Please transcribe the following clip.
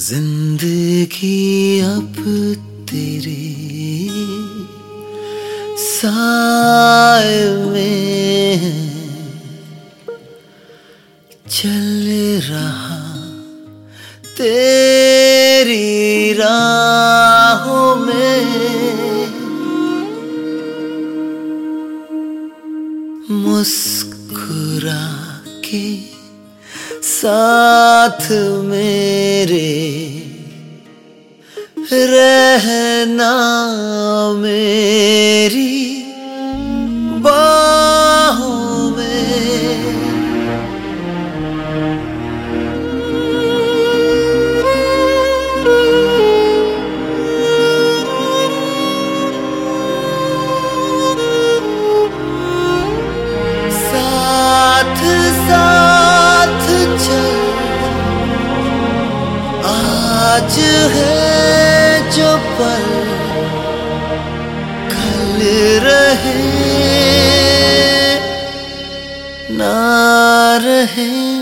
जिंदगी अब तेरे साए में है, चल रहा तेरी राहों में, मुस्कुरा के साथ मेरे रहना मेरी बाहों में। साथ साथ चल, आज है जो पल कल रहे ना रहे।